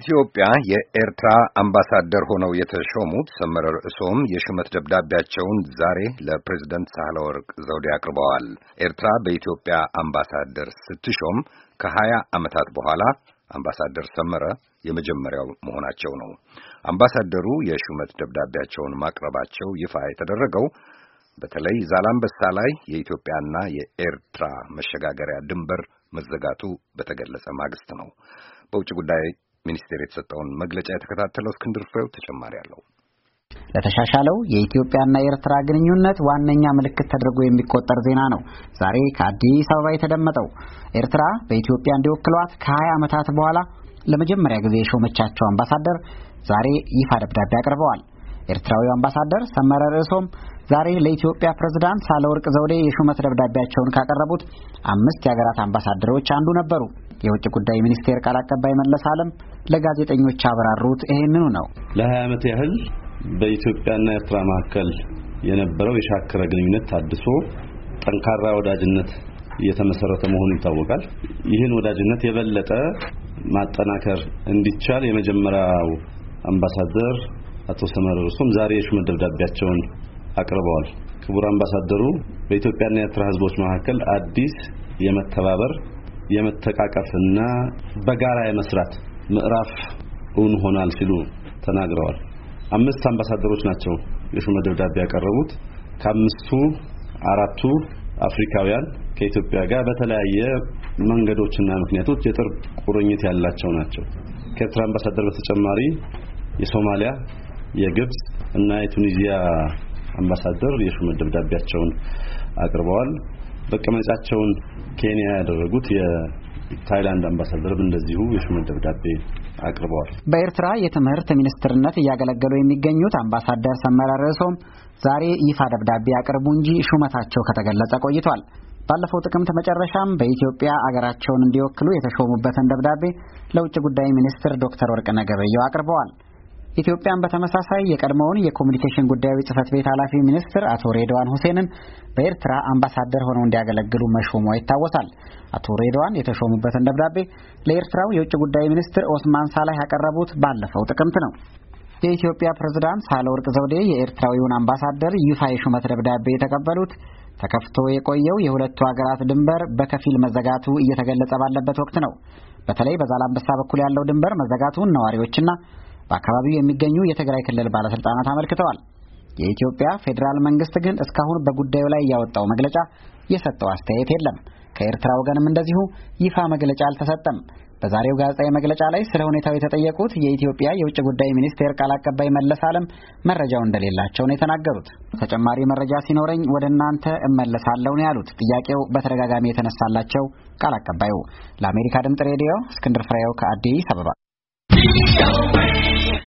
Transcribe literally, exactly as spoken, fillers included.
በኢትዮጵያ የኤርትራ አምባሳደር ሆነው የተሾሙት ሰመረ ርዕሶም የሹመት ደብዳቤያቸውን ዛሬ ለፕሬዝዳንት ሳህለወርቅ ዘውዴ አቅርበዋል። ኤርትራ በኢትዮጵያ አምባሳደር ስትሾም ከሀያ ዓመታት በኋላ አምባሳደር ሰመረ የመጀመሪያው መሆናቸው ነው። አምባሳደሩ የሹመት ደብዳቤያቸውን ማቅረባቸው ይፋ የተደረገው በተለይ ዛላምበሳ ላይ የኢትዮጵያና የኤርትራ መሸጋገሪያ ድንበር መዘጋቱ በተገለጸ ማግስት ነው። በውጭ ጉዳይ ሚኒስቴር የተሰጠውን መግለጫ የተከታተለው እስክንድር ፍሬው ተጨማሪ አለው። ለተሻሻለው የኢትዮጵያና የኤርትራ ግንኙነት ዋነኛ ምልክት ተደርጎ የሚቆጠር ዜና ነው ዛሬ ከአዲስ አበባ የተደመጠው። ኤርትራ በኢትዮጵያ እንዲወክሏት ከሀያ ዓመታት በኋላ ለመጀመሪያ ጊዜ የሾመቻቸው አምባሳደር ዛሬ ይፋ ደብዳቤ አቅርበዋል። ኤርትራዊው አምባሳደር ሰመረ ርዕሶም ዛሬ ለኢትዮጵያ ፕሬዝዳንት ሳህለወርቅ ዘውዴ የሹመት ደብዳቤያቸውን ካቀረቡት አምስት የሀገራት አምባሳደሮች አንዱ ነበሩ። የውጭ ጉዳይ ሚኒስቴር ቃል አቀባይ መለስ ዓለም ለጋዜጠኞች ያብራሩት ይሄንኑ ነው። ለሀያ ዓመት ያህል በኢትዮጵያና ኤርትራ መካከል የነበረው የሻከረ ግንኙነት ታድሶ ጠንካራ ወዳጅነት እየተመሰረተ መሆኑ ይታወቃል። ይህን ወዳጅነት የበለጠ ማጠናከር እንዲቻል የመጀመሪያው አምባሳደር አቶ ሰመረ ርዕሶም ዛሬ የሹመት ደብዳቤያቸውን አቅርበዋል። ክቡር አምባሳደሩ በኢትዮጵያና ኤርትራ ሕዝቦች መካከል አዲስ የመተባበር የመተቃቀፍና በጋራ የመስራት ምዕራፍ እውን ሆኗል ሲሉ ተናግረዋል። አምስት አምባሳደሮች ናቸው የሹመት ደብዳቤ ያቀረቡት። ከአምስቱ አራቱ አፍሪካውያን ከኢትዮጵያ ጋር በተለያየ መንገዶችና ምክንያቶች የጥብቅ ቁርኝት ያላቸው ናቸው። ከኤርትራ አምባሳደር በተጨማሪ የሶማሊያ፣ የግብጽ እና የቱኒዚያ አምባሳደር የሹመት ደብዳቤያቸውን አቅርበዋል። መቀመጫቸውን ኬንያ ያደረጉት የታይላንድ አምባሳደር እንደዚሁ የሹመት ደብዳቤ አቅርበዋል። በኤርትራ የትምህርት ሚኒስትርነት እያገለገሉ የሚገኙት አምባሳደር ሰመረ ርዕሶም ዛሬ ይፋ ደብዳቤ አቅርቡ እንጂ ሹመታቸው ከተገለጸ ቆይቷል። ባለፈው ጥቅምት መጨረሻም በኢትዮጵያ አገራቸውን እንዲወክሉ የተሾሙበትን ደብዳቤ ለውጭ ጉዳይ ሚኒስትር ዶክተር ወርቅነህ ገበየሁ አቅርበዋል። ኢትዮጵያን በተመሳሳይ የቀድሞውን የኮሙኒኬሽን ጉዳዮች ጽህፈት ቤት ኃላፊ ሚኒስትር አቶ ሬድዋን ሁሴንን በኤርትራ አምባሳደር ሆነው እንዲያገለግሉ መሾሟ ይታወሳል። አቶ ሬድዋን የተሾሙበትን ደብዳቤ ለኤርትራው የውጭ ጉዳይ ሚኒስትር ኦስማን ሳላህ ያቀረቡት ባለፈው ጥቅምት ነው። የኢትዮጵያ ፕሬዝዳንት ሳህለወርቅ ዘውዴ የኤርትራዊውን አምባሳደር ይፋ የሹመት ደብዳቤ የተቀበሉት ተከፍቶ የቆየው የሁለቱ ሀገራት ድንበር በከፊል መዘጋቱ እየተገለጸ ባለበት ወቅት ነው። በተለይ በዛላምበሳ በኩል ያለው ድንበር መዘጋቱን ነዋሪዎችና በአካባቢው የሚገኙ የትግራይ ክልል ባለስልጣናት አመልክተዋል። የኢትዮጵያ ፌዴራል መንግስት ግን እስካሁን በጉዳዩ ላይ ያወጣው መግለጫ የሰጠው አስተያየት የለም። ከኤርትራ ወገንም እንደዚሁ ይፋ መግለጫ አልተሰጠም። በዛሬው ጋዜጣዊ መግለጫ ላይ ስለ ሁኔታው የተጠየቁት የኢትዮጵያ የውጭ ጉዳይ ሚኒስቴር ቃል አቀባይ መለስ ዓለም መረጃው እንደሌላቸው ነው የተናገሩት። ተጨማሪ መረጃ ሲኖረኝ ወደ እናንተ እመለሳለሁ ነው ያሉት። ጥያቄው በተደጋጋሚ የተነሳላቸው ቃል አቀባዩ። ለአሜሪካ ድምጽ ሬዲዮ እስክንድር ፍሬው ከአዲስ አበባ